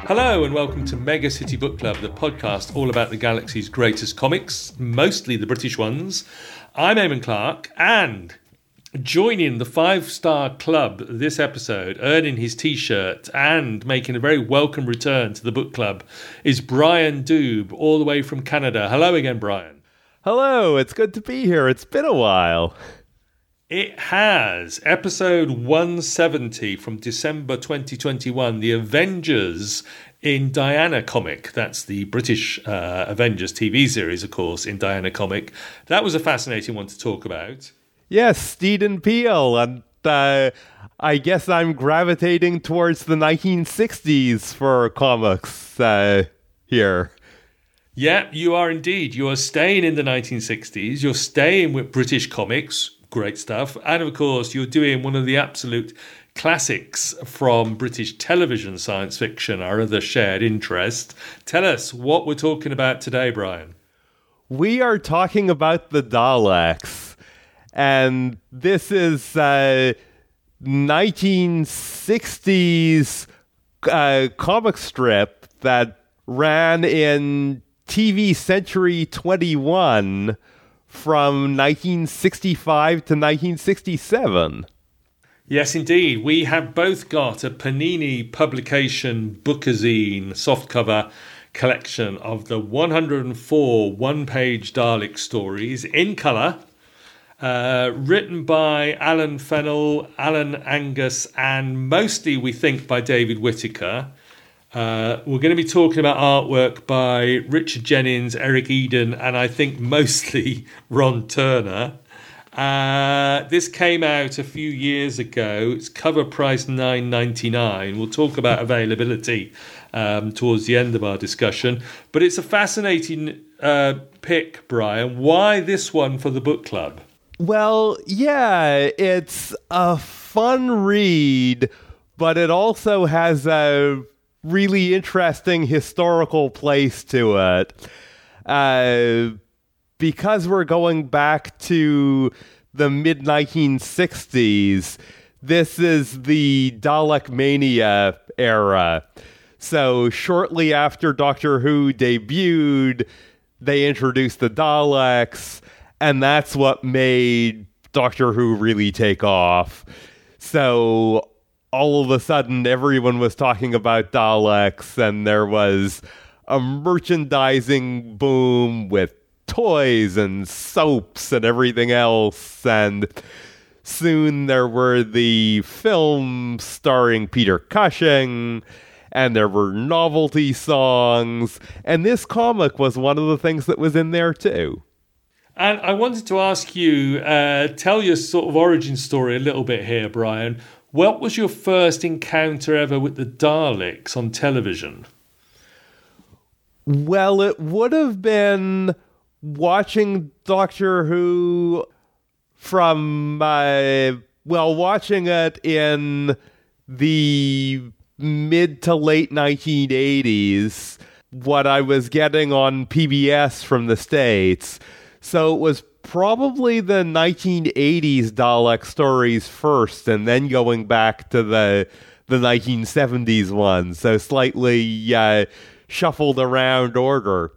Hello and welcome to Mega City Book Club, the podcast all about the galaxy's greatest comics, mostly the British ones. I'm Eamon Clark, and joining the 5-star club this episode, earning his t-shirt and making a very welcome return to the book club, is Brian Doob, all the way from Canada. Hello again, Brian. Hello, it's good to be here. It's been a while. It has. Episode 170 from December 2021, The Avengers in Diana Comic. That's the British Avengers TV series, of course, in Diana Comic. That was a fascinating one to talk about. Yes, Steed Peel, and I guess I'm gravitating towards the 1960s for comics here. Yeah, you are indeed. You are staying in the 1960s. You're staying with British comics. Great stuff. And of course, you're doing one of the absolute classics from British television science fiction, our other shared interest. Tell us what we're talking about today, Brian. We are talking about the Daleks. And this is 1960s comic strip that ran in TV Century 21 from 1965 to 1967. Yes, indeed. We have both got a Panini publication bookazine softcover collection of the 104 one-page Dalek stories in colour, written by Alan Fennell, Alan Angus, and mostly, we think, by David Whittaker. We're going to be talking about artwork by Richard Jennings, Eric Eden, and I think mostly Ron Turner. This came out a few years ago. It's cover price $9.99. We'll talk about availability towards the end of our discussion. But it's a fascinating pick, Brian. Why this one for the book club? Well, yeah, it's a fun read, but it also has a really interesting historical place to it. Because we're going back to the mid-1960s, this is the Dalek Mania era. So shortly after Doctor Who debuted, they introduced the Daleks, and that's what made Doctor Who really take off. So all of a sudden, everyone was talking about Daleks, and there was a merchandising boom with toys and soaps and everything else, and soon there were the films starring Peter Cushing, and there were novelty songs, and this comic was one of the things that was in there too. And I wanted to ask you, tell your sort of origin story a little bit here, Brian. What was your first encounter ever with the Daleks on television? Well, it would have been watching Doctor Who from, watching it in the mid to late 1980s, what I was getting on PBS from the States. So it was probably the 1980s Dalek stories first, and then going back to the 1970s ones, so slightly shuffled around order.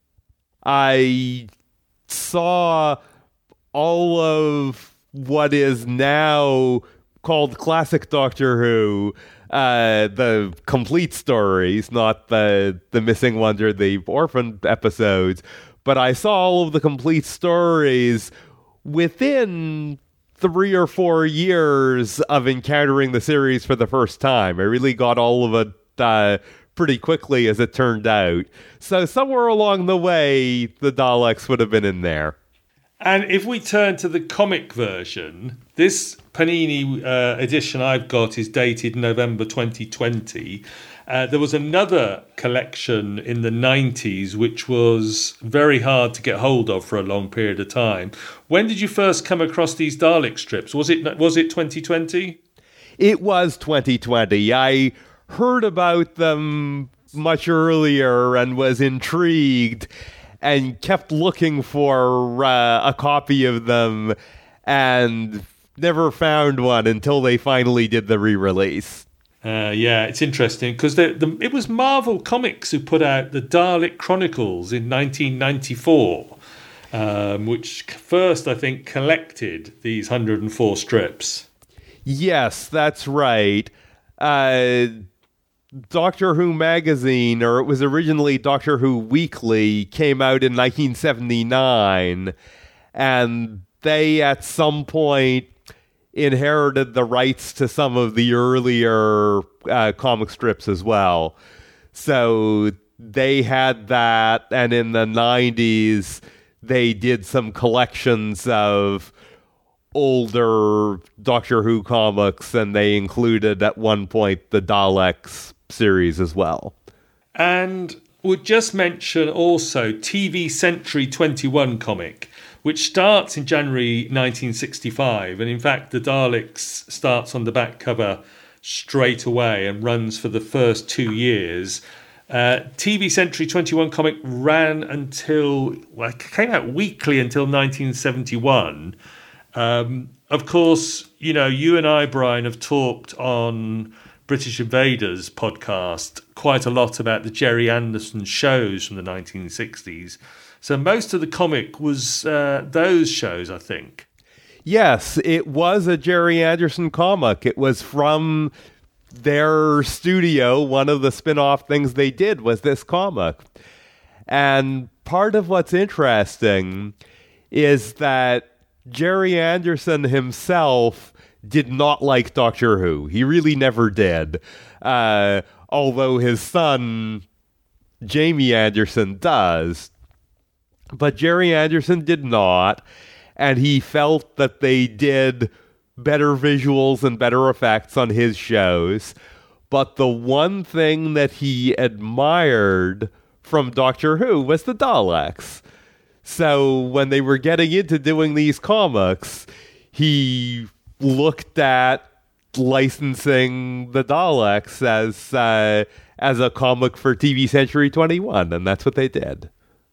I saw all of what is now called Classic Doctor Who, the complete stories, not the missing ones or the orphan episodes, but I saw all of the complete stories within 3 or 4 years of encountering the series for the first time. I really got all of it pretty quickly, as it turned out. So somewhere along the way, the Daleks would have been in there. And if we turn to the comic version, this Panini edition I've got is dated November 2020. There was another collection in the 90s which was very hard to get hold of for a long period of time. When did you first come across these Dalek strips? Was it 2020? It was 2020. I heard about them much earlier and was intrigued and kept looking for a copy of them and never found one until they finally did the re-release. Yeah, it's interesting because it was Marvel Comics who put out the Dalek Chronicles in 1994, which first, I think, collected these 104 strips. Yes, that's right. Doctor Who magazine, or it was originally Doctor Who Weekly, came out in 1979, and they at some point inherited the rights to some of the earlier comic strips as well. So they had that, and in the 90s, they did some collections of older Doctor Who comics, and they included at one point the Daleks series as well. And would just mention also TV Century 21 comic, which starts in January 1965. And in fact, the Daleks starts on the back cover straight away and runs for the first 2 years. TV Century 21 comic ran until, well, it came out weekly until 1971. Of course, you and I, Brian, have talked on British Invaders podcast quite a lot about the Gerry Anderson shows from the 1960s. So most of the comic was those shows, I think. Yes, it was a Gerry Anderson comic. It was from their studio. One of the spin-off things they did was this comic. And part of what's interesting is that Gerry Anderson himself did not like Doctor Who. He really never did. Although his son, Jamie Anderson, does. But Gerry Anderson did not, and he felt that they did better visuals and better effects on his shows. But the one thing that he admired from Doctor Who was the Daleks. So when they were getting into doing these comics, he looked at licensing the Daleks as a comic for TV Century 21, and that's what they did.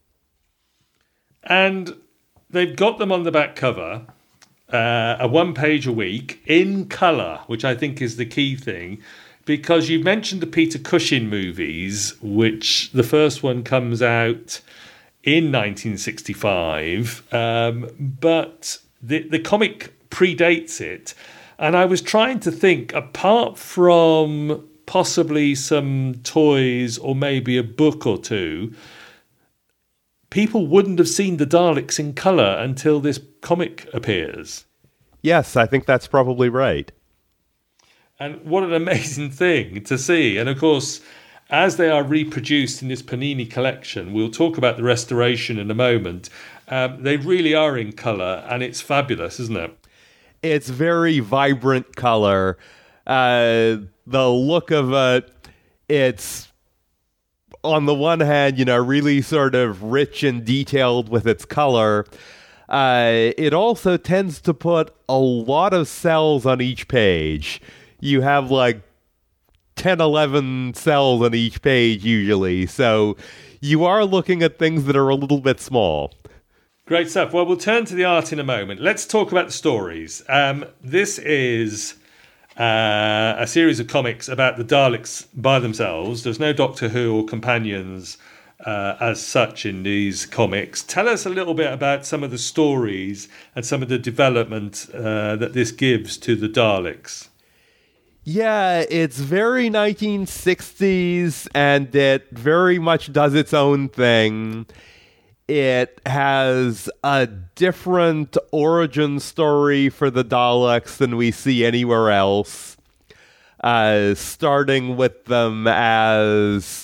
And they've got them on the back cover, a 1 page a week in colour, which I think is the key thing, because you've mentioned the Peter Cushing movies, which the first one comes out in 1965, but the comic predates it. And I was trying to think, apart from possibly some toys or maybe a book or two, people wouldn't have seen the Daleks in colour until this comic appears. Yes, I think that's probably right. And what an amazing thing to see. And of course, as they are reproduced in this Panini collection, we'll talk about the restoration in a moment, they really are in colour, and it's fabulous, isn't it? It's very vibrant color. The look of it, it's, on the one hand, really sort of rich and detailed with its color. It also tends to put a lot of cells on each page. You have like 10, 11 cells on each page usually. So you are looking at things that are a little bit small. Great stuff. Well, we'll turn to the art in a moment. Let's talk about the stories. This is a series of comics about the Daleks by themselves. There's no Doctor Who or companions as such in these comics. Tell us a little bit about some of the stories and some of the development that this gives to the Daleks. Yeah, it's very 1960s, and it very much does its own thing. It has a different origin story for the Daleks than we see anywhere else. Starting with them as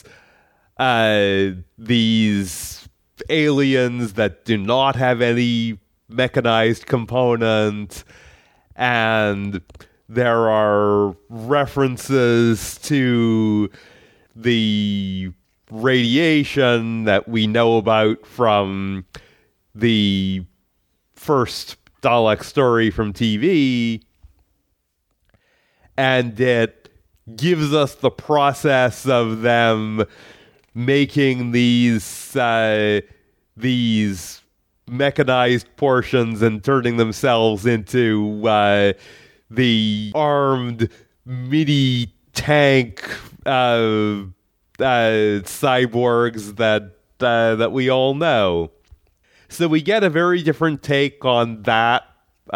these aliens that do not have any mechanized component, and there are references to the radiation that we know about from the first Dalek story from TV, and it gives us the process of them making these mechanized portions and turning themselves into the armed MIDI tank cyborgs that we all know. So we get a very different take on that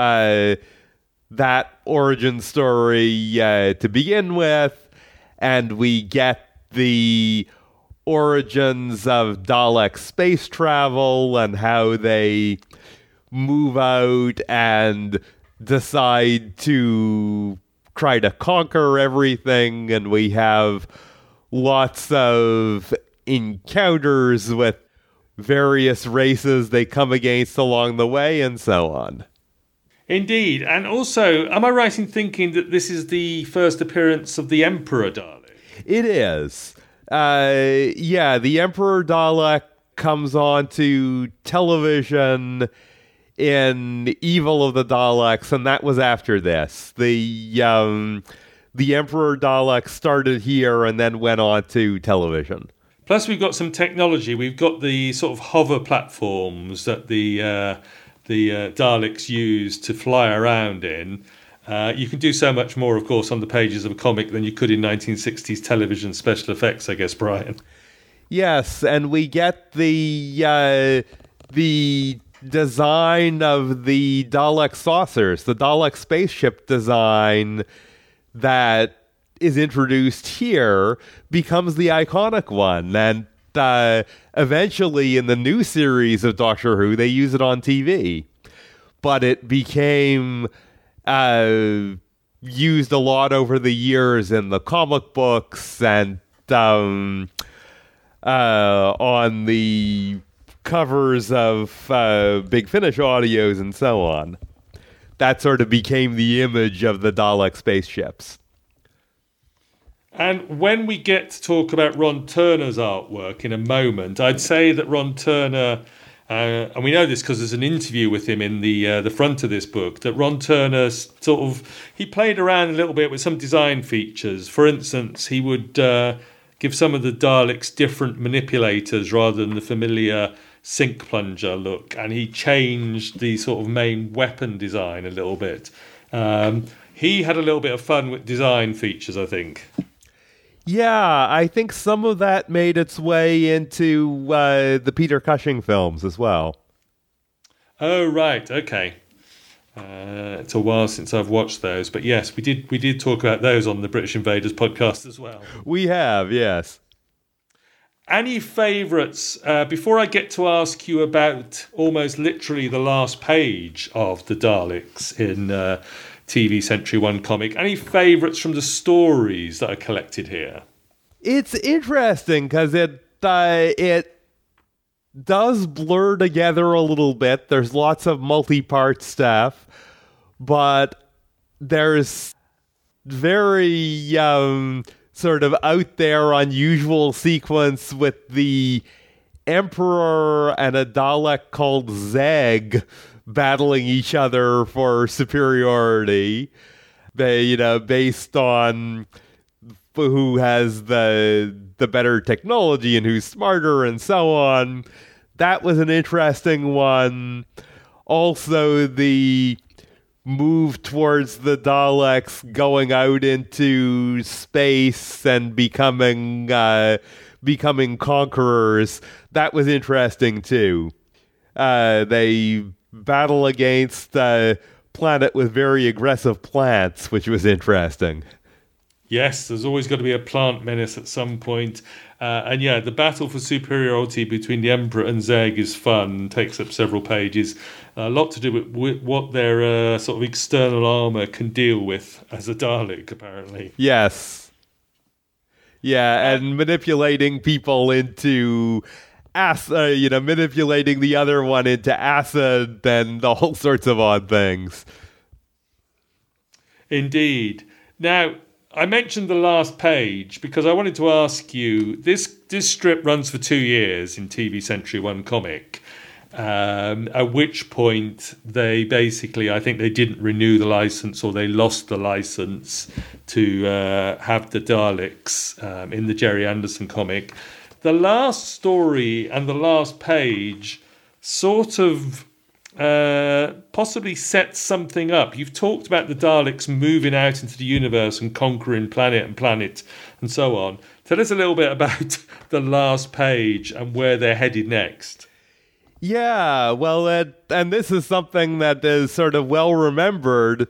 origin story to begin with, and we get the origins of Dalek space travel and how they move out and decide to try to conquer everything, and we have lots of encounters with various races they come against along the way and so on. Indeed. And also, am I right in thinking that this is the first appearance of the Emperor Dalek? It is. The Emperor Dalek comes onto television in Evil of the Daleks, and that was after this. The Emperor Dalek started here and then went on to television. Plus, we've got some technology. We've got the sort of hover platforms that the Daleks use to fly around in. You can do so much more, of course, on the pages of a comic than you could in 1960s television special effects, I guess, Brian. Yes, and we get the design of the Dalek saucers, the Dalek spaceship design that is introduced here becomes the iconic one. And eventually in the new series of Doctor Who, they use it on TV. But it became used a lot over the years in the comic books and on the covers of Big Finish audios and so on. That sort of became the image of the Dalek spaceships. And when we get to talk about Ron Turner's artwork in a moment, I'd say that Ron Turner, and we know this because there's an interview with him in the front of this book, that Ron Turner he played around a little bit with some design features. For instance, he would give some of the Daleks different manipulators rather than the familiar sink plunger look, and he changed the sort of main weapon design a little bit. He had a little bit of fun with design features, I think. Yeah, I think some of that made its way into the Peter Cushing films as well. Oh, right, okay. It's a while since I've watched those, but yes, we did talk about those on the British Invaders podcast as well. We have, yes. Any favourites, before I get to ask you about almost literally the last page of the Daleks in TV Century 1 comic, any favourites from the stories that are collected here? It's interesting because it does blur together a little bit. There's lots of multi-part stuff, but there's very sort of out there unusual sequence with the Emperor and a Dalek called Zeg battling each other for superiority, based on who has the better technology and who's smarter and so on. That was an interesting one. Also, the move towards the Daleks going out into space and becoming conquerors. That was interesting too. They battle against a planet with very aggressive plants, which was interesting. Yes, there's always got to be a plant menace at some point. And yeah, the battle for superiority between the Emperor and Zeg is fun, takes up several pages. A lot to do with what their sort of external armour can deal with as a Dalek, apparently. Yes. Yeah, and manipulating people into manipulating the other one into acid and all sorts of odd things. Indeed. Now, I mentioned the last page because I wanted to ask you, this strip runs for 2 years in TV Century 1 comic, at which point they basically, I think they didn't renew the license or they lost the license to have the Daleks in the Gerry Anderson comic. The last story and the last page sort of possibly set something up. You've talked about the Daleks moving out into the universe and conquering planet and so on. Tell us a little bit about the last page and where they're headed next. Yeah, well, and this is something that is sort of well remembered,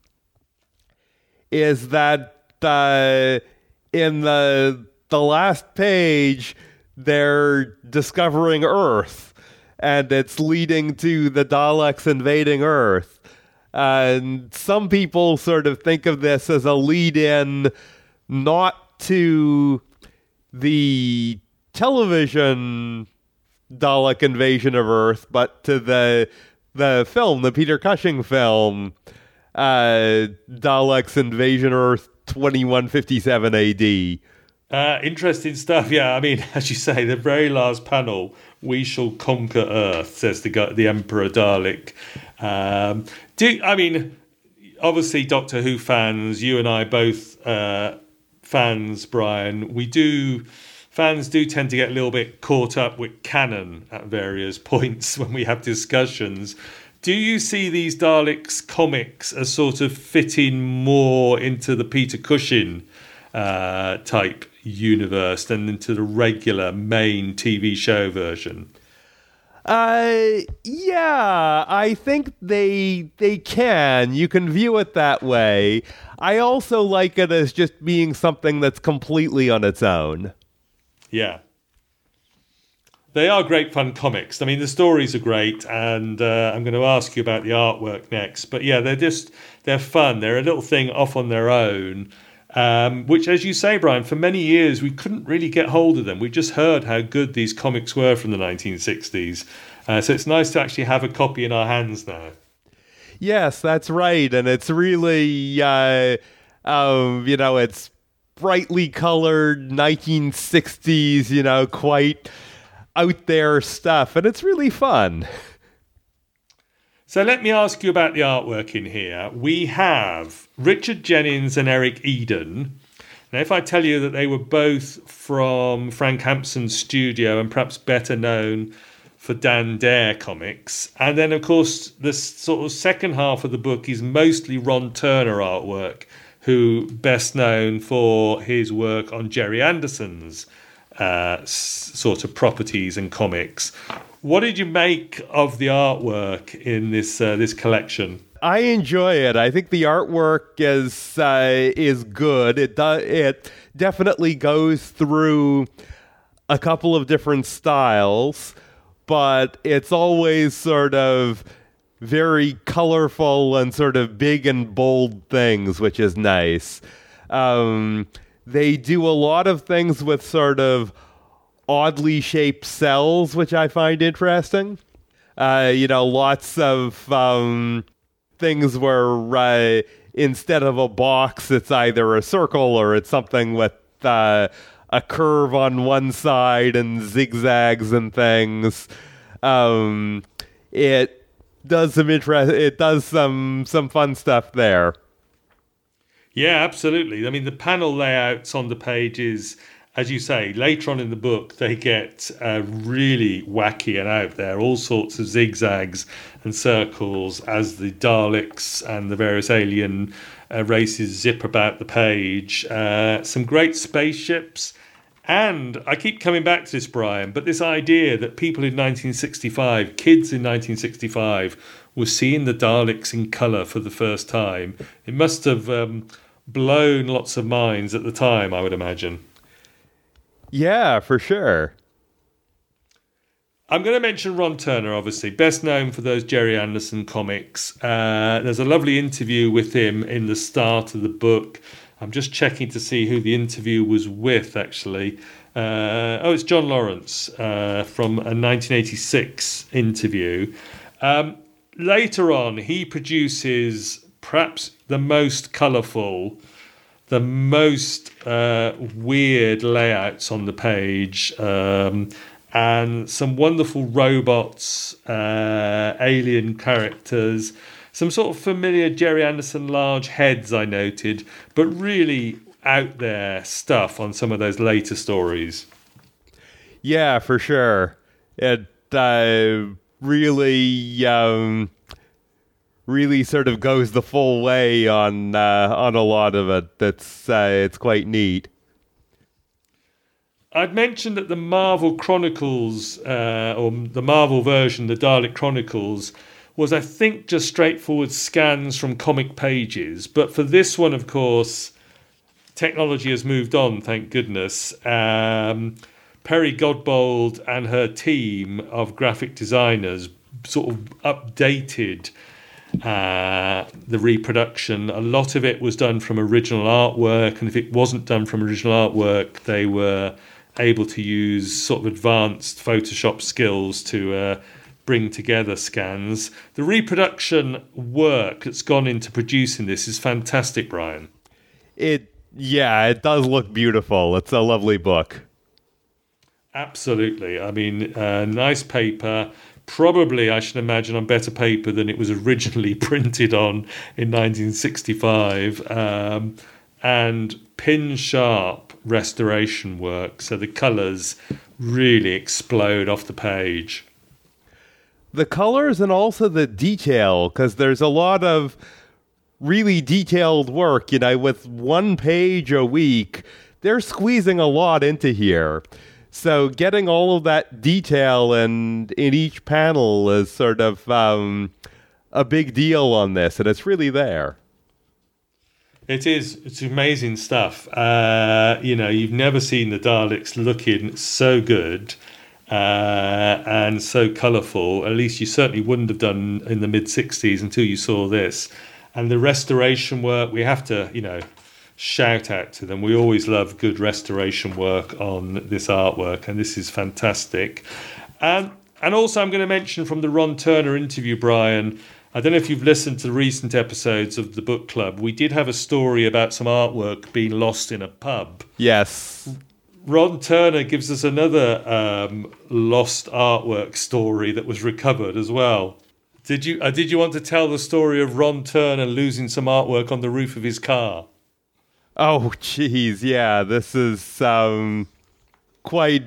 is that in the last page, they're discovering Earth, and it's leading to the Daleks invading Earth. And some people sort of think of this as a lead-in not to the television Dalek invasion of Earth, but to the film, the Peter Cushing film, Daleks Invasion Earth 2157 AD. Interesting stuff. Yeah, I mean, as you say, the very last panel, "We shall conquer Earth," says the Emperor Dalek. Obviously, Doctor Who fans, you and I both fans, Brian. Fans do tend to get a little bit caught up with canon at various points when we have discussions. Do you see these Daleks comics as sort of fitting more into the Peter Cushing type universe than into the regular main TV show version? Yeah, I think they can. You can view it that way. I also like it as just being something that's completely on its own. Yeah. They are great fun comics. I mean, the stories are great, and I'm going to ask you about the artwork next. But yeah, they're fun. They're a little thing off on their own, which, as you say, Brian, for many years we couldn't really get hold of them. We just heard how good these comics were from the 1960s. So it's nice to actually have a copy in our hands now. Yes, that's right. And it's really, it's brightly colored 1960s, quite out there stuff, and it's really fun. So let me ask you about the artwork in here. We have Richard Jennings and Eric Eden. Now, if I tell you that they were both from Frank Hampson's studio and perhaps better known for Dan Dare comics, and then, of course, the sort of second half of the book is mostly Ron Turner artwork, who best known for his work on Jerry Anderson's sort of properties and comics. What did you make of the artwork in this collection? I enjoy it. I think the artwork is good. It definitely goes through a couple of different styles, but it's always sort of very colorful and sort of big and bold things, which is nice. They do a lot of things with sort of oddly shaped cells, which I find interesting. Lots of things where instead of a box, it's either a circle or it's something with a curve on one side and zigzags and things. It does some fun stuff there. Yeah, absolutely. I mean, the panel layouts on the pages, as you say, later on in the book, they get really wacky and out there. All sorts of zigzags and circles as the Daleks and the various alien races zip about the page. Some great spaceships. And I keep coming back to this, Brian, but this idea that people in 1965, kids in 1965, were seeing the Daleks in colour for the first time. It must have blown lots of minds at the time, I would imagine. Yeah, for sure. I'm going to mention Ron Turner, obviously, best known for those Jerry Anderson comics. There's a lovely interview with him in the start of the book. I'm just checking to see who the interview was with, actually. It's John Lawrence from a 1986 interview. Later on, he produces perhaps the most colourful, the most weird layouts on the page, and some wonderful robots, alien characters, some sort of familiar Jerry Anderson large heads, I noted, but really out there stuff on some of those later stories. Yeah, for sure. really really sort of goes the full way on a lot of it. It's quite neat. I'd mentioned that the Marvel Chronicles, or the Marvel version, the Dalek Chronicles, was, I think, just straightforward scans from comic pages. But for this one, of course, technology has moved on, thank goodness. Peri Godbold and her team of graphic designers sort of updated the reproduction. A lot of it was done from original artwork, and if it wasn't done from original artwork, they were able to use sort of advanced Photoshop skills to bring together scans. The reproduction work that's gone into producing this is fantastic, Brian. It does look beautiful. It's a lovely book. Absolutely. I mean, nice paper. Probably, I should imagine, on better paper than it was originally printed on in 1965. And pin-sharp restoration work, so the colours really explode off the page. The colours and also the detail, because there's a lot of really detailed work. With one page a week, they're squeezing a lot into here. So getting all of that detail in each panel is sort of a big deal on this, and it's really there. It is. It's amazing stuff. You've never seen the Daleks looking so good and so colourful. At least you certainly wouldn't have done in the mid-60s until you saw this. And the restoration work, we have to, shout out to them. We always love good restoration work on this artwork, and this is fantastic. And also I'm going to mention from the Ron Turner interview, Brian, I don't know if you've listened to recent episodes of the book club. We did have a story about some artwork being lost in a pub. Yes. Ron Turner gives us another lost artwork story that was recovered as well. Did you want to tell the story of Ron Turner losing some artwork on the roof of his car? Oh, geez, yeah. This is quite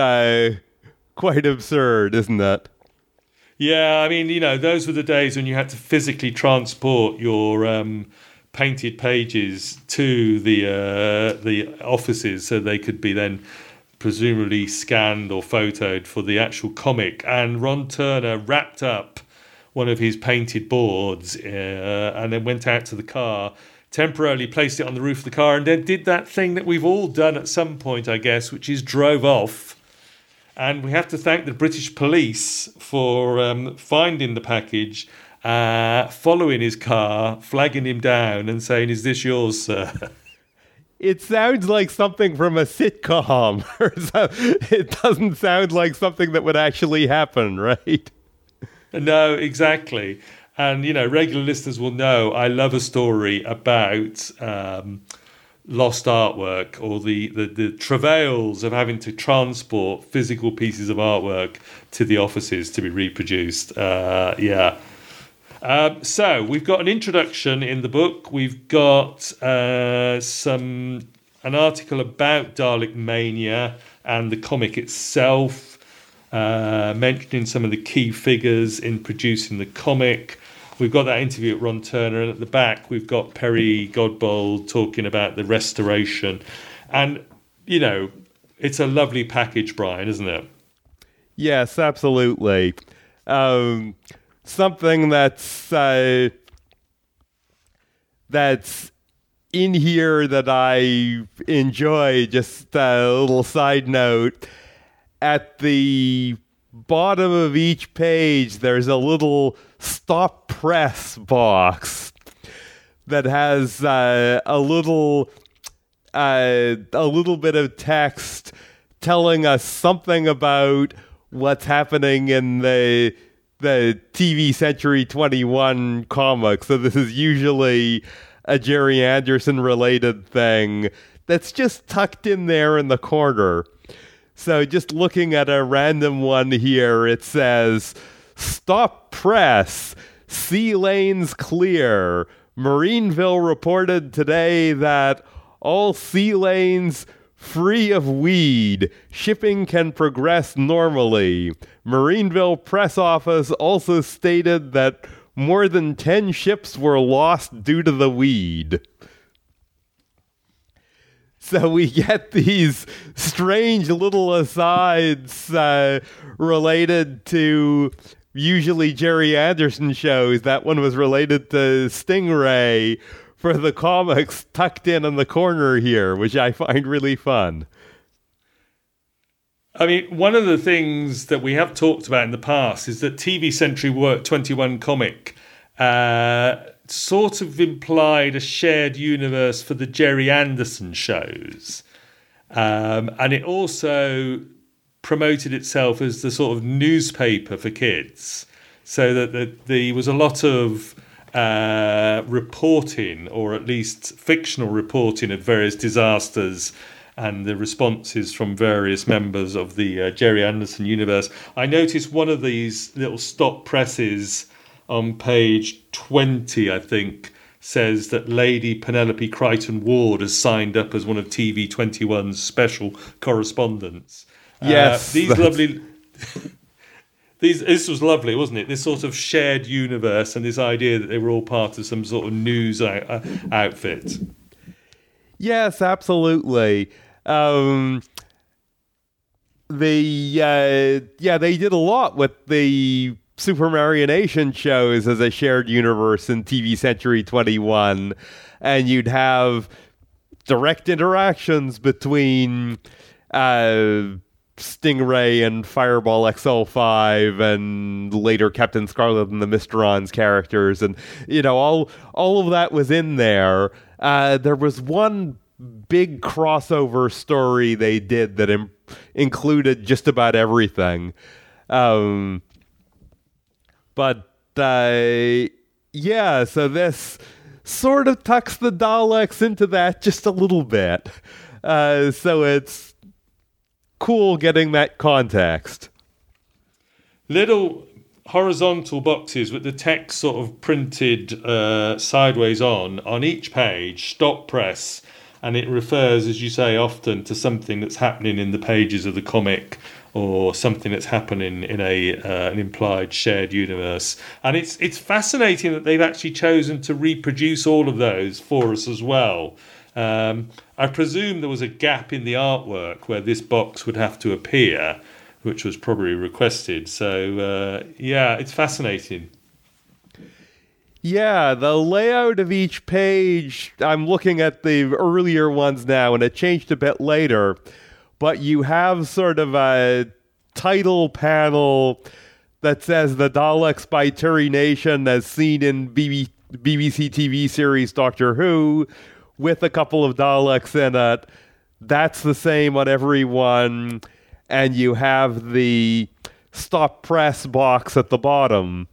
absurd, isn't it? Yeah, I mean, those were the days when you had to physically transport your painted pages to the offices so they could be then presumably scanned or photoed for the actual comic. And Ron Turner wrapped up one of his painted boards and then went out to the car, temporarily placed it on the roof of the car, and then did that thing that we've all done at some point, I guess, which is drove off. And we have to thank the British police for finding the package, following his car, flagging him down and saying, "Is this yours, sir?" It sounds like something from a sitcom. It doesn't sound like something that would actually happen, right? No, exactly. And, regular listeners will know I love a story about lost artwork, or the travails of having to transport physical pieces of artwork to the offices to be reproduced. So we've got an introduction in the book. We've got an article about Dalek Mania and the comic itself, mentioning some of the key figures in producing the comic. We've got that interview at Ron Turner, and at the back we've got Peri Godbold talking about the restoration. And, it's a lovely package, Brian, isn't it? Yes, absolutely. Something that's in here that I enjoy, just a little side note, at the bottom of each page there's a little stop press box that has a little bit of text telling us something about what's happening in the TV Century 21 comic. So this is usually a Jerry Anderson related thing that's just tucked in there in the corner. So just looking at a random one here, it says, "Stop press. Sea lanes clear. Marineville reported today that all sea lanes free of weed. Shipping can progress normally. Marineville press office also stated that more than 10 ships were lost due to the weed. So we get these strange little asides related to usually Jerry Anderson shows. That one was related to Stingray for the comics tucked in the corner here, which I find really fun. I mean, one of the things that we have talked about in the past is that TV Century 21 comic sort of implied a shared universe for the Jerry Anderson shows. And it also promoted itself as the sort of newspaper for kids. So that there was a lot of reporting, or at least fictional reporting, of various disasters and the responses from various members of the Jerry Anderson universe. I noticed one of these little stop presses on page 20, I think, says that Lady Penelope Crichton Ward has signed up as one of TV 21's special correspondents. Yes. This was lovely, wasn't it? This sort of shared universe and this idea that they were all part of some sort of news outfit. Yes, absolutely. They did a lot with the Super Marionation shows as a shared universe in TV Century 21, and you'd have direct interactions between Stingray and Fireball XL5 and later Captain Scarlet and the Mysterons characters, and all of that was in there. There was one big crossover story they did that included just about everything. So this sort of tucks the Daleks into that just a little bit. So it's cool getting that context. Little horizontal boxes with the text sort of printed sideways on each page, stop press, and it refers, as you say, often to something that's happening in the pages of the comic or something that's happening in an implied shared universe. And it's fascinating that they've actually chosen to reproduce all of those for us as well. I presume there was a gap in the artwork where this box would have to appear, which was probably requested. So, it's fascinating. Yeah, the layout of each page, I'm looking at the earlier ones now, and it changed a bit later. But you have sort of a title panel that says The Daleks by Terry Nation as seen in BBC TV series Doctor Who, with a couple of Daleks in it. That's the same on every one. And you have the stop press box at the bottom.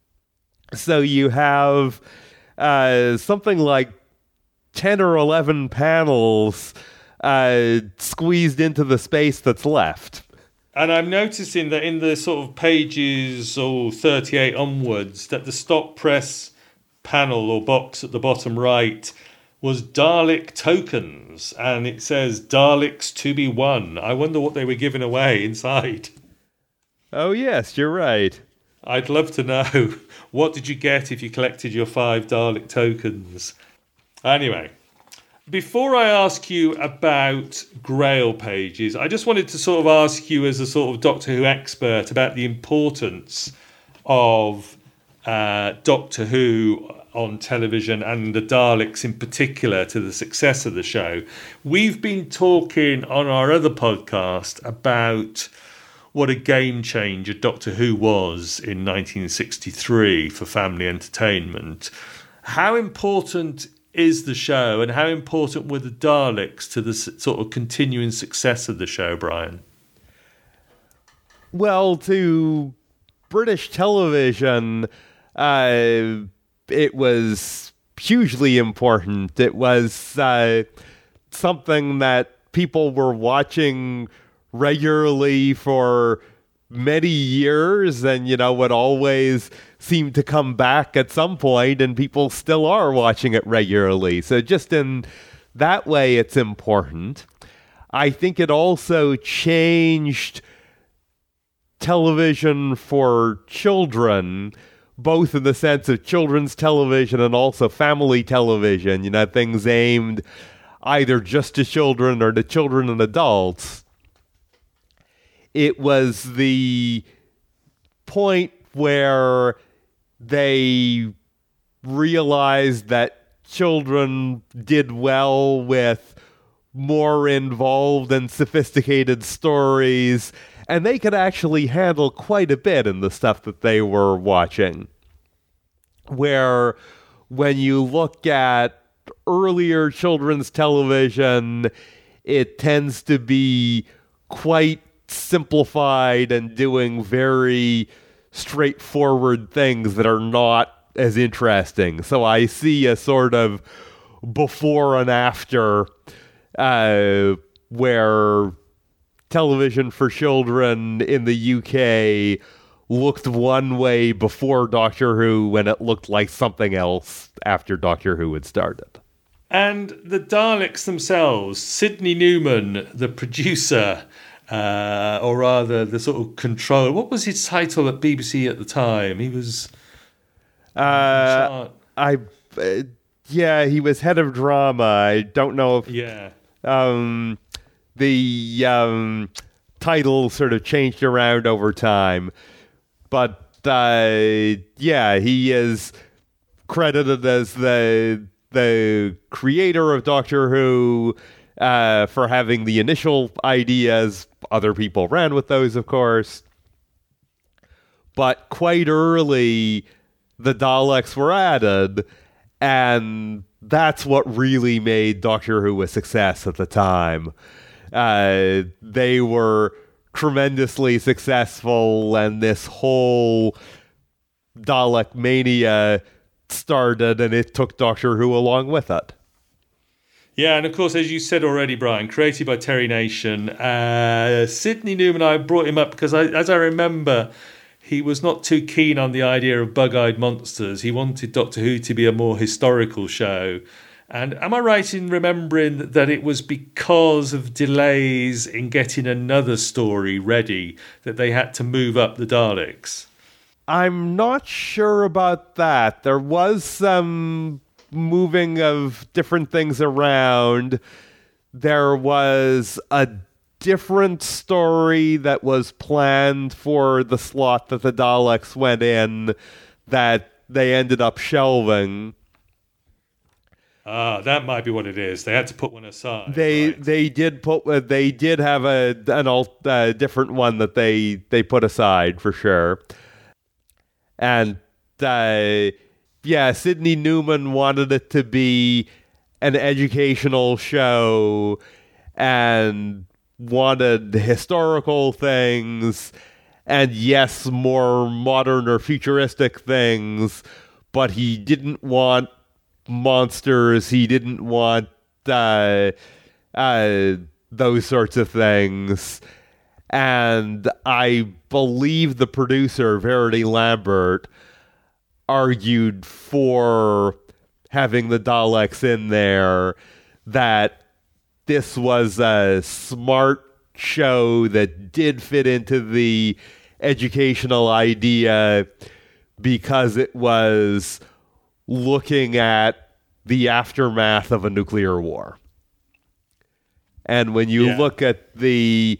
So you have something like 10 or 11 panels squeezed into the space that's left. And I'm noticing that in the sort of pages 38 onwards, that the stop press panel or box at the bottom right was Dalek tokens, and it says Daleks to be won. I wonder what they were giving away inside. Oh yes, you're right. I'd love to know, what did you get if you collected your 5 Dalek tokens? Anyway, before I ask you about Grail pages, I just wanted to sort of ask you as a sort of Doctor Who expert about the importance of Doctor Who on television and the Daleks in particular to the success of the show. We've been talking on our other podcast about what a game changer Doctor Who was in 1963 for family entertainment. How important is the show, and how important were the Daleks to the sort of continuing success of the show, Brian? Well, to British television, it was hugely important. It was something that people were watching regularly for many years, and would always seem to come back at some point, and people still are watching it regularly. So just in that way, it's important. I think it also changed television for children, both in the sense of children's television and also family television, things aimed either just to children or to children and adults. It was the point where they realized that children did well with more involved and sophisticated stories, and they could actually handle quite a bit in the stuff that they were watching. Where when you look at earlier children's television, it tends to be quite simplified and doing very straightforward things that are not as interesting. So I see a sort of before and after where television for children in the UK looked one way before Doctor Who, when it looked like something else after Doctor Who had started. And the Daleks themselves, Sidney Newman, the producer, or rather the sort of controller, what was his title at BBC at the time? He was... he was head of drama. I don't know if... Yeah. The title sort of changed around over time. But, he is credited as the creator of Doctor Who, for having the initial ideas. Other people ran with those, of course. But quite early, the Daleks were added, and that's what really made Doctor Who a success at the time. They were tremendously successful, and this whole Dalek mania started, and it took Doctor Who along with it. Yeah, and of course, as you said already, Brian, created by Terry Nation. Sidney Newman, I brought him up because, as I remember, he was not too keen on the idea of bug-eyed monsters. He wanted Doctor Who to be a more historical show. And am I right in remembering that it was because of delays in getting another story ready that they had to move up the Daleks? I'm not sure about that. There was some moving of different things around. There was a different story that was planned for the slot that the Daleks went in that they ended up shelving. That might be what it is. They had to put one aside. They did have a different one that they put aside for sure. And Sidney Newman wanted it to be an educational show and wanted historical things and, yes, more modern or futuristic things, but he didn't want monsters. He didn't want those sorts of things. And I believe the producer, Verity Lambert, argued for having the Daleks in there, that this was a smart show that did fit into the educational idea because it was looking at the aftermath of a nuclear war. And when you look at the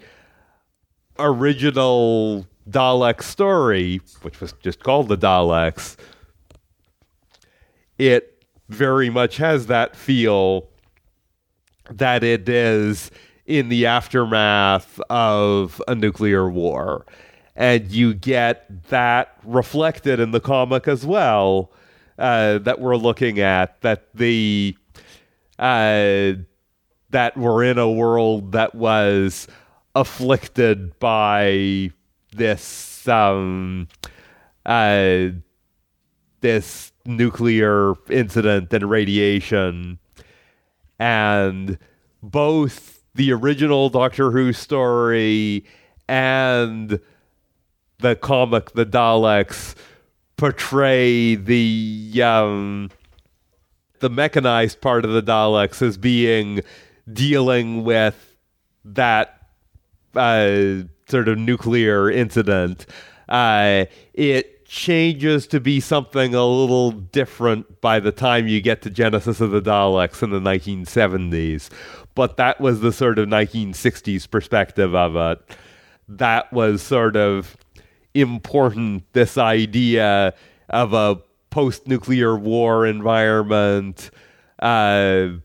original Dalek story, which was just called the Daleks, it very much has that feel that it is in the aftermath of a nuclear war. And you get that reflected in the comic as well, that we're looking at, that that we're in a world that was afflicted by this this nuclear incident and radiation. And both the original Doctor Who story and the comic, The Daleks, portray the mechanized part of the Daleks as being dealing with that sort of nuclear incident, it changes to be something a little different by the time you get to Genesis of the Daleks in the 1970s. But that was the sort of 1960s perspective of it. That was sort of important, this idea of a post-nuclear war environment that,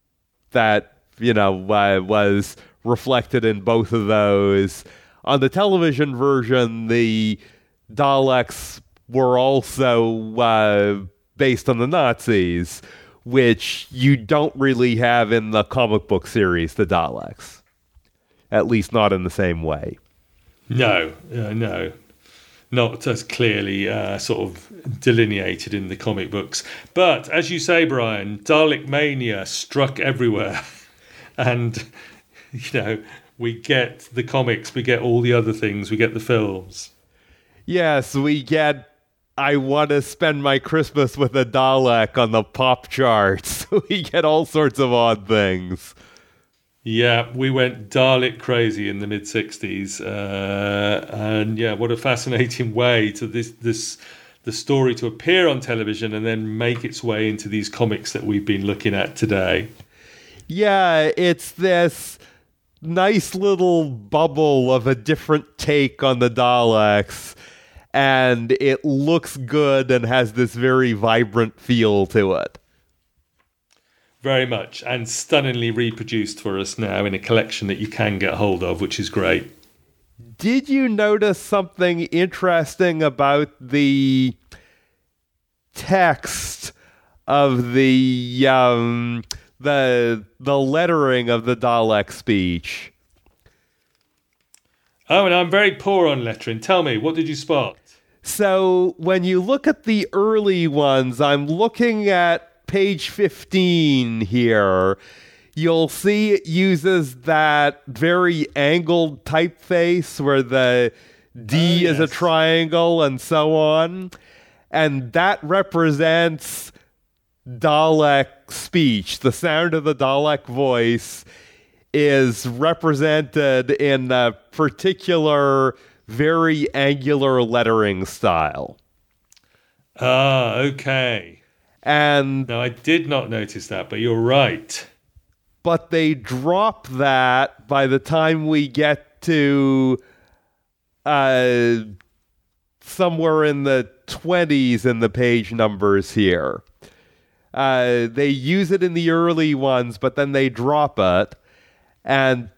was reflected in both of those. On the television version, the Daleks were also based on the Nazis, which you don't really have in the comic book series, the Daleks. At least not in the same way. No. Not as clearly sort of delineated in the comic books. But, as you say, Brian, Dalek Mania struck everywhere. And, we get the comics, we get all the other things, we get the films. Yes, we get I Want to Spend My Christmas with a Dalek on the pop charts. We get all sorts of odd things. Yeah, we went Dalek crazy in the mid-60s. And yeah, what a fascinating way to the story to appear on television and then make its way into these comics that we've been looking at today. Yeah, it's this nice little bubble of a different take on the Daleks, and it looks good and has this very vibrant feel to it. Very much, and stunningly reproduced for us now in a collection that you can get hold of, which is great. Did you notice something interesting about the text of the lettering of the Dalek speech? Oh, and I'm very poor on lettering. Tell me, what did you spot? So, when you look at the early ones, I'm looking at page 15 here. You'll see it uses that very angled typeface where the D is a triangle and so on. And that represents Dalek speech. The sound of the Dalek voice is represented in a particular, very angular lettering style. Ah, okay. And now, I did not notice that, but you're right. But they drop that by the time we get to somewhere in the 20s in the page numbers here. They use it in the early ones, but then they drop it. And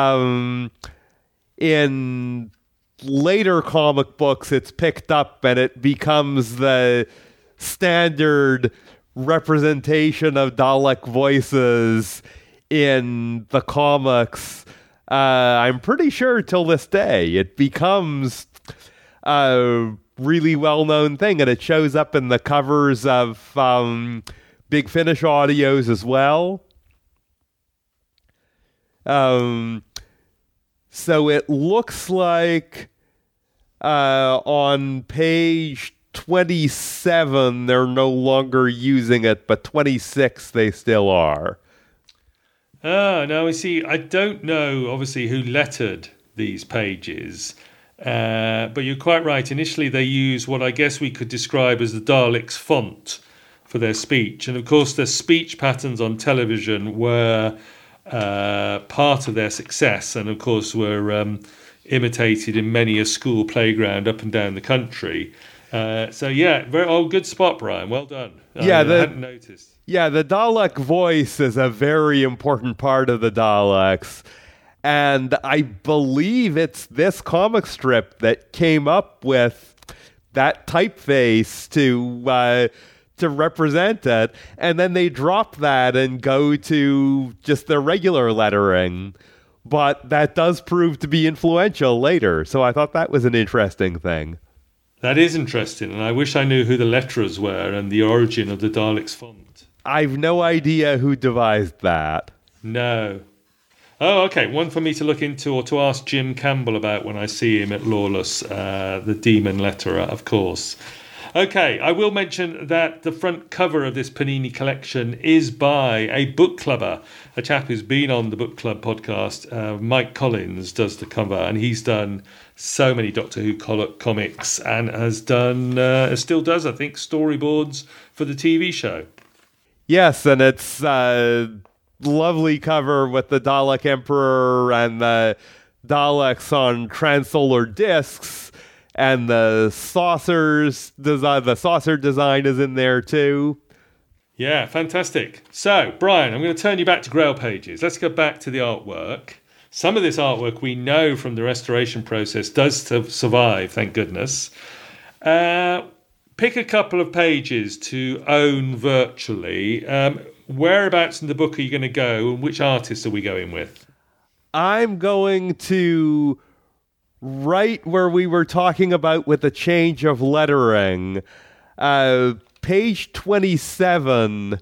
in later comic books, it's picked up and it becomes the standard representation of Dalek voices in the comics. I'm pretty sure till this day it becomes a really well-known thing, and it shows up in the covers of Big Finish audios as well. So it looks like on page 27 they're no longer using it, but 26 they still are. Now we see, I don't know obviously who lettered these pages, but you're quite right. Initially they used what I guess we could describe as the Daleks font for their speech, and of course their speech patterns on television were part of their success, and of course were imitated in many a school playground up and down the country. So yeah, good spot, Brian. Well done. I hadn't noticed. Yeah, the Dalek voice is a very important part of the Daleks, and I believe it's this comic strip that came up with that typeface to represent it, and then they drop that and go to just their regular lettering. But that does prove to be influential later, so I thought that was an interesting thing. That is interesting, and I wish I knew who the letterers were and the origin of the Daleks font. I've no idea who devised that. No. Oh, okay. One for me to look into or to ask Jim Campbell about when I see him at Lawless, the demon letterer, of course. Okay, I will mention that the front cover of this Panini collection is by a book clubber, a chap who's been on the Book Club podcast. Mike Collins does the cover, and he's done so many Doctor Who comics and has done, still does, I think, storyboards for the TV show. Yes, and it's a lovely cover with the Dalek Emperor and the Daleks on transsolar discs. And the saucer design is in there too. Yeah, fantastic. So, Brian, I'm going to turn you back to Grail Pages. Let's go back to the artwork. Some of this artwork we know from the restoration process does survive, thank goodness. Pick a couple of pages to own virtually. Whereabouts in the book are you going to go, and which artists are we going with? I'm going to... right where we were talking about with the change of lettering, page 27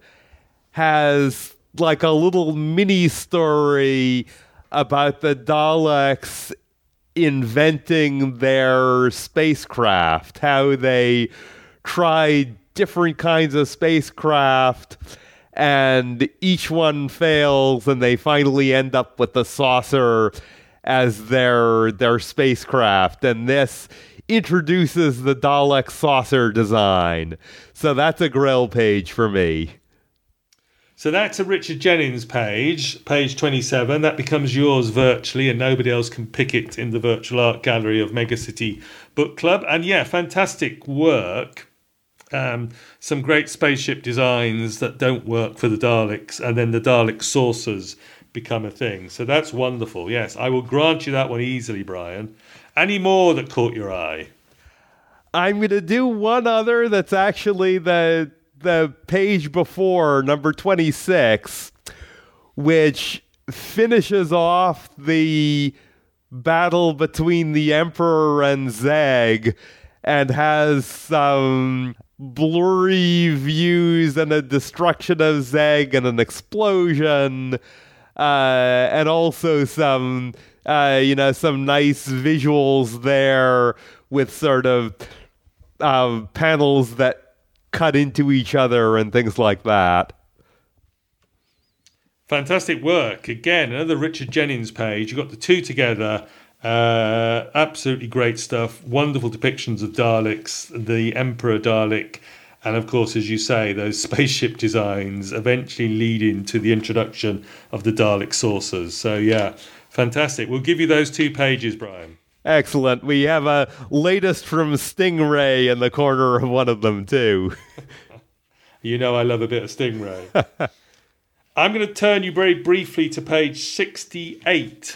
has like a little mini story about the Daleks inventing their spacecraft, how they tried different kinds of spacecraft and each one fails and they finally end up with the saucer as their spacecraft, and this introduces the Dalek saucer design. So that's a Grail page for me. So that's a Richard Jennings page 27. That becomes yours virtually, and nobody else can pick it in the virtual art gallery of Megacity Book Club. And yeah, fantastic work. Some great spaceship designs that don't work for the Daleks, and then the Dalek saucers become a thing. So that's wonderful. Yes, I will grant you that one easily, Brian. Any more that caught your eye? I'm going to do one other that's actually the page before, number 26, which finishes off the battle between the Emperor and Zeg and has some blurry views and a destruction of Zeg and an explosion. And also some nice visuals there with sort of panels that cut into each other and things like that. Fantastic work. Again, another Richard Jennings page. You've got the two together. Absolutely great stuff. Wonderful depictions of Daleks, the Emperor Dalek, and of course, as you say, those spaceship designs eventually lead into the introduction of the Dalek saucers. So yeah, fantastic. We'll give you those 2 pages, Brian. Excellent. We have a latest from Stingray in the corner of one of them too. You know I love a bit of Stingray. I'm going to turn you very briefly to page 68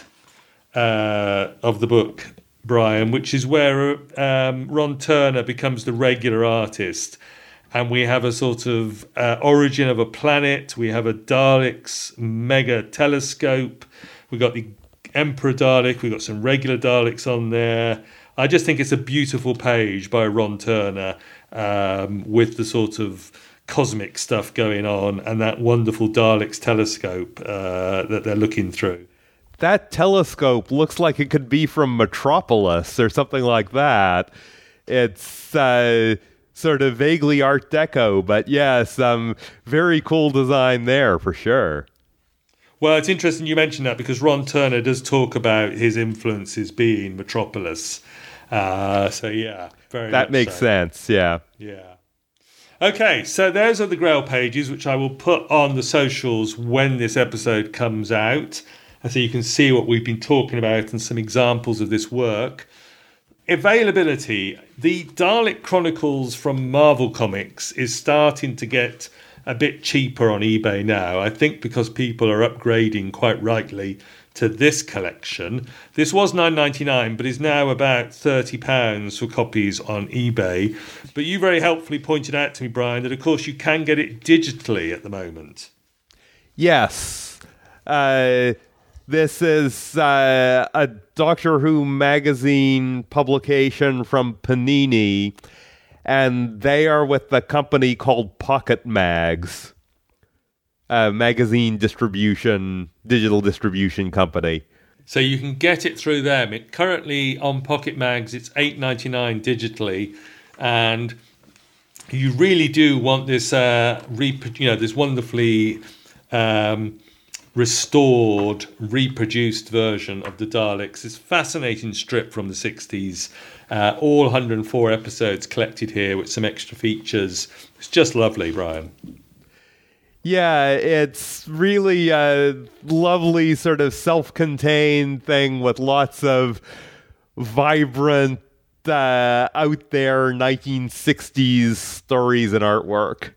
of the book, Brian, which is where Ron Turner becomes the regular artist. And we have a sort of origin of a planet. We have a Daleks mega telescope. We've got the Emperor Dalek. We've got some regular Daleks on there. I just think it's a beautiful page by Ron Turner with the sort of cosmic stuff going on and that wonderful Daleks telescope that they're looking through. That telescope looks like it could be from Metropolis or something like that. It's sort of vaguely Art Deco, but yes, very cool design there for sure. Well, it's interesting you mentioned that because Ron Turner does talk about his influences being Metropolis. So yeah, very that makes sense. Yeah. Yeah. Okay, so those are the Grail pages, which I will put on the socials when this episode comes out, and so you can see what we've been talking about and some examples of this work. Availability. The Dalek Chronicles from Marvel Comics is starting to get a bit cheaper on eBay now. I think because people are upgrading quite rightly to this collection. This was $9.99, but is now about £30 for copies on eBay. But you very helpfully pointed out to me, Brian, that of course you can get it digitally at the moment. Yes. This is a Doctor Who magazine publication from Panini, and they are with the company called Pocket Mags, magazine distribution, digital distribution company. So you can get it through them. Currently on Pocket Mags, it's $8.99 digitally, and you really do want this, this wonderfully restored, reproduced version of the Daleks. This fascinating strip from the 60s, all 104 episodes collected here with some extra features. It's just lovely, Brian. Yeah, it's really a lovely sort of self-contained thing with lots of vibrant, out there 1960s stories and artwork.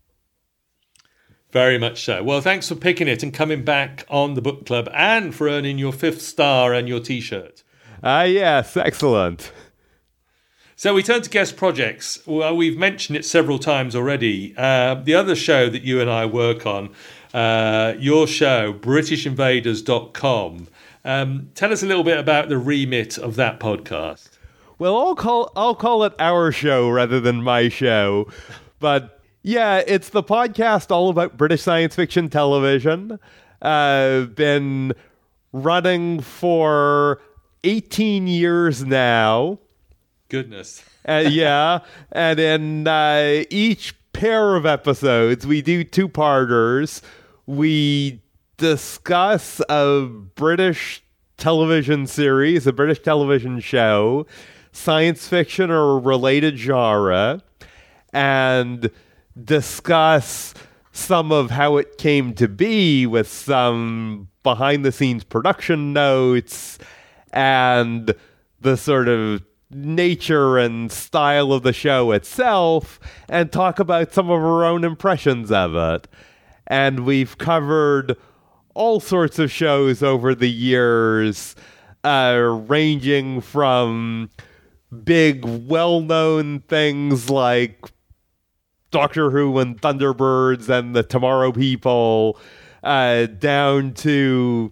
Very much so. Well, thanks for picking it and coming back on the book club and for earning your 5th star and your T-shirt. Yes, excellent. So we turn to guest projects. Well, we've mentioned it several times already. The other show that you and I work on, your show, BritishInvaders.com. Tell us a little bit about the remit of that podcast. Well, I'll call it our show rather than my show, but yeah, it's the podcast all about British science fiction television. Been running for 18 years now. Goodness. Yeah, and in each pair of episodes, we do 2-parters. We discuss a British television series, a British television show, science fiction or a related genre, and discuss some of how it came to be with some behind-the-scenes production notes and the sort of nature and style of the show itself, and talk about some of our own impressions of it. And we've covered all sorts of shows over the years, ranging from big, well-known things like Doctor Who and Thunderbirds and the Tomorrow People, down to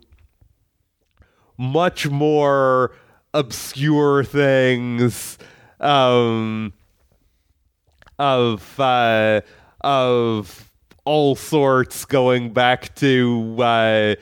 much more obscure things of all sorts, going back to the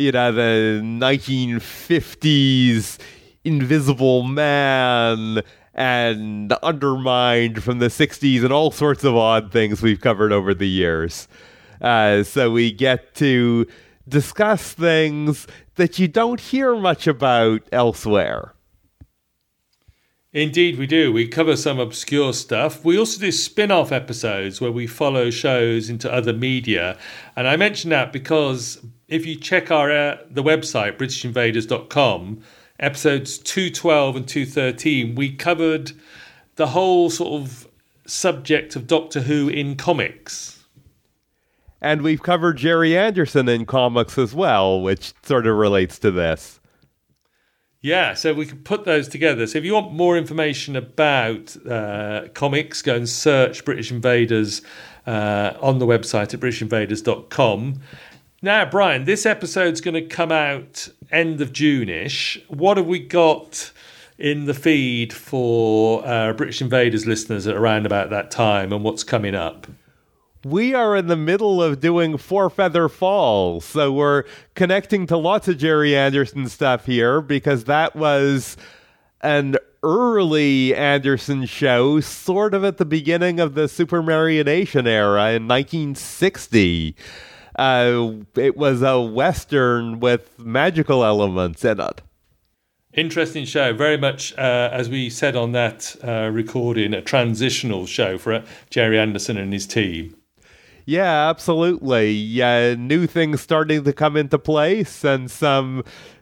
1950s Invisible Man and Undermined from the 60s, and all sorts of odd things we've covered over the years. So we get to discuss things that you don't hear much about elsewhere. Indeed we do. We cover some obscure stuff. We also do spin-off episodes where we follow shows into other media. And I mention that because if you check the website, BritishInvaders.com, episodes 212 and 213, we covered the whole sort of subject of Doctor Who in comics. And we've covered Gerry Anderson in comics as well, which sort of relates to this. Yeah, so we can put those together. So if you want more information about comics, go and search British Invaders on the website at BritishInvaders.com. Now, Brian, this episode's going to come out end of June-ish. What have we got in the feed for British Invaders listeners at around about that time, and what's coming up? We are in the middle of doing Four Feather Falls, so we're connecting to lots of Gerry Anderson stuff here, because that was an early Anderson show, sort of at the beginning of the Supermarionation era in 1960. It was a Western with magical elements in it. Interesting show. Very much, as we said on that recording, a transitional show for Gerry Anderson and his team. Yeah, absolutely. Yeah, new things starting to come into place, and some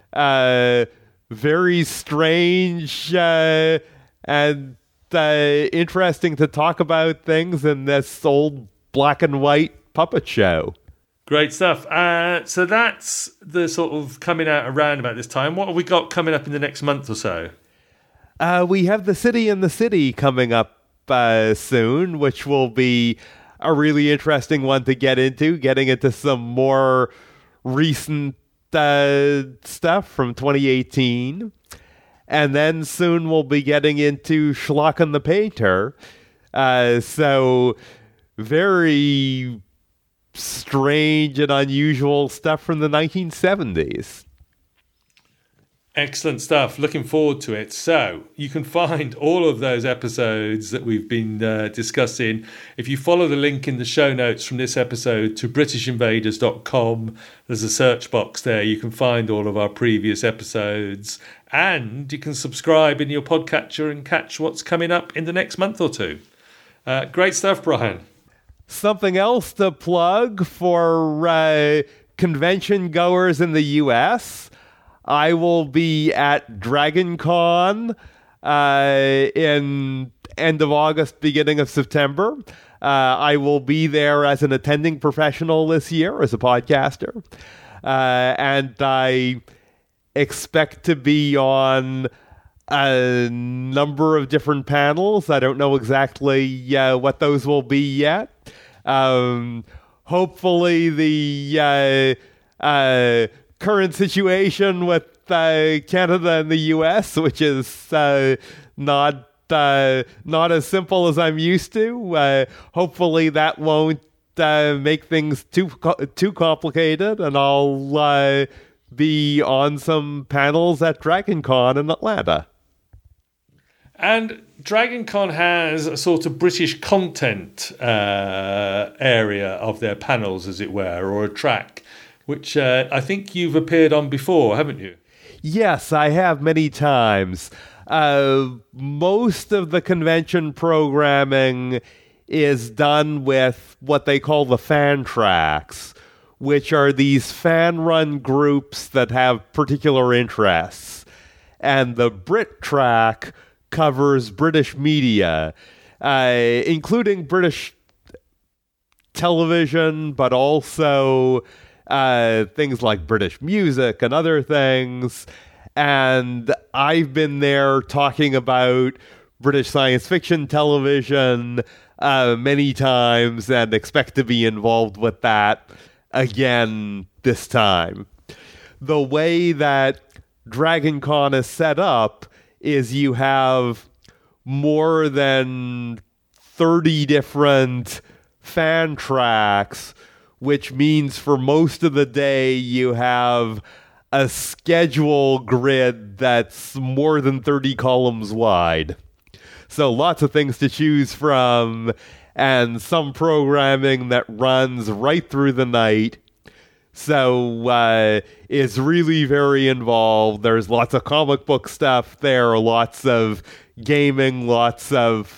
very strange and interesting to talk about things in this old black and white puppet show. Great stuff. So that's the sort of coming out around about this time. What have we got coming up in the next month or so? We have The City in the City coming up soon, which will be a really interesting one to get into, getting into some more recent stuff from 2018. And then soon we'll be getting into Schlock and the Painter. So very strange and unusual stuff from the 1970s. Excellent stuff. Looking forward to it. So you can find all of those episodes that we've been discussing. If you follow the link in the show notes from this episode to britishinvaders.com, there's a search box there. You can find all of our previous episodes, and you can subscribe in your podcatcher and catch what's coming up in the next month or two. Great stuff, Brian. Something else to plug for convention goers in the U.S., I will be at DragonCon in end of August, beginning of September. I will be there as an attending professional this year, as a podcaster. And I expect to be on a number of different panels. I don't know exactly what those will be yet. Hopefully the current situation with Canada and the U.S., which is not as simple as I'm used to. Hopefully that won't make things too complicated, and I'll be on some panels at DragonCon in Atlanta. And DragonCon has a sort of British content area of their panels, as it were, or a track, which I think you've appeared on before, haven't you? Yes, I have many times. Most of the convention programming is done with what they call the fan tracks, which are these fan-run groups that have particular interests. And the Brit track covers British media, including British television, but also things like British music and other things. And I've been there talking about British science fiction television many times, and expect to be involved with that again this time. The way that DragonCon is set up is you have more than 30 different fan tracks, which means for most of the day you have a schedule grid that's more than 30 columns wide. So lots of things to choose from, and some programming that runs right through the night. So it's really very involved. There's lots of comic book stuff there, lots of gaming, lots of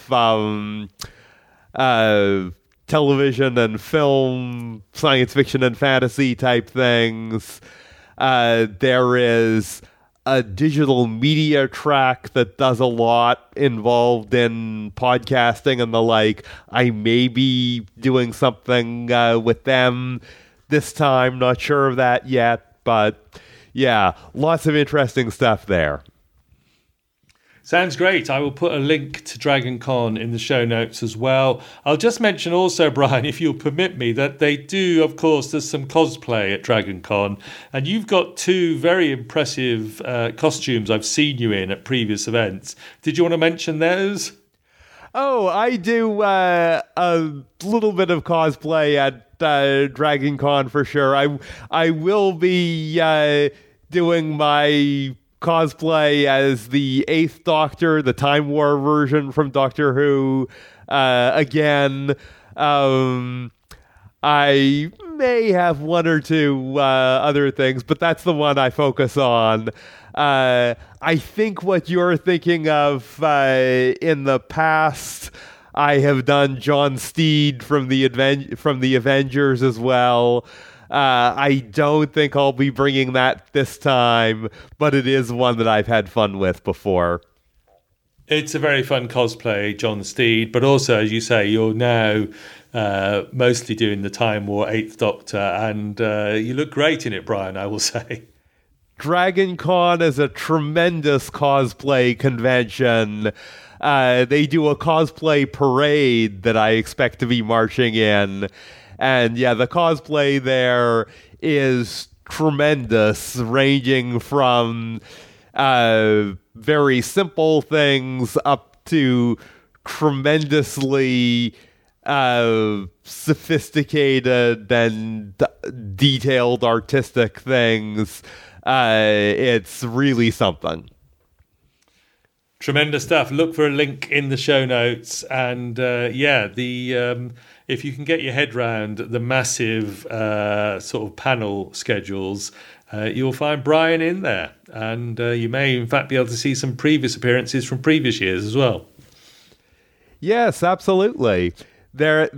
television and film, science fiction and fantasy type things. There is a digital media track that does a lot involved in podcasting and the like. I may be doing something with them this time, not sure of that yet, but yeah, lots of interesting stuff there. Sounds great. I will put a link to DragonCon in the show notes as well. I'll just mention also, Brian, if you'll permit me, that they do, of course, there's some cosplay at DragonCon, and you've got two very impressive costumes I've seen you in at previous events. Did you want to mention those? Oh, I do a little bit of cosplay at DragonCon for sure. I will be doing my cosplay as the 8th Doctor, the Time War version from Doctor Who. Again, I may have one or two other things, but that's the one I focus on. I think what you're thinking of in the past, I have done John Steed from the Avengers as well. I don't think I'll be bringing that this time, but it is one that I've had fun with before. It's a very fun cosplay, John Steed, but also, as you say, you're now mostly doing the Time War 8th Doctor, and you look great in it, Brian, I will say. DragonCon is a tremendous cosplay convention. They do a cosplay parade that I expect to be marching in. And yeah, the cosplay there is tremendous, ranging from very simple things up to tremendously sophisticated and detailed artistic things. it's really something. Tremendous stuff. Look for a link in the show notes, and if you can get your head round the massive sort of panel schedules, you'll find Brian in there, and you may in fact be able to see some previous appearances from previous years as well. Yes, absolutely. The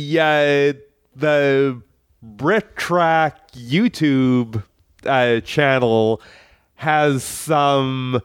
Brit Track YouTube channel has some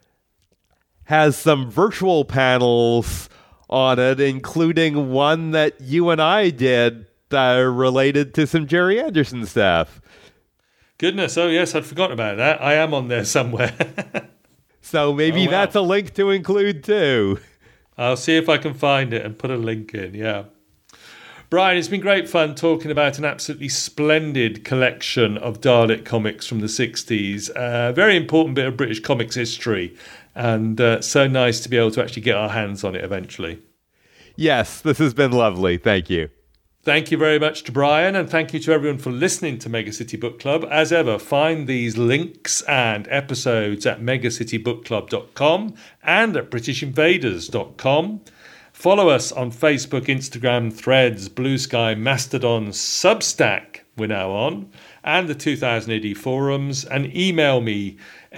virtual panels on it, including one that you and I did related to some Jerry Anderson stuff. Goodness, oh yes, I'd forgotten about that. I am on there somewhere. So maybe that's a link to include too. I'll see if I can find it and put a link in, yeah. Brian, it's been great fun talking about an absolutely splendid collection of Dalek comics from the 60s. A very important bit of British comics history, and so nice to be able to actually get our hands on it eventually. Yes, this has been lovely. Thank you. Thank you very much to Brian, and thank you to everyone for listening to Mega City Book Club. As ever, find these links and episodes at megacitybookclub.com and at britishinvaders.com. Follow us on Facebook, Instagram, Threads, Blue Sky, Mastodon, Substack, we're now on, and the 2000 AD forums, and email me,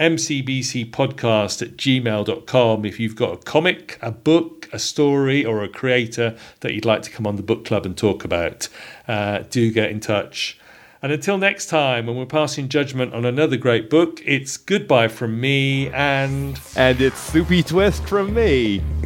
mcbcpodcast@gmail.com, if you've got a comic, a book, a story, or a creator that you'd like to come on the book club and talk about. Do get in touch. And until next time, when we're passing judgment on another great book, it's goodbye from me, and it's Soupy Twist from me.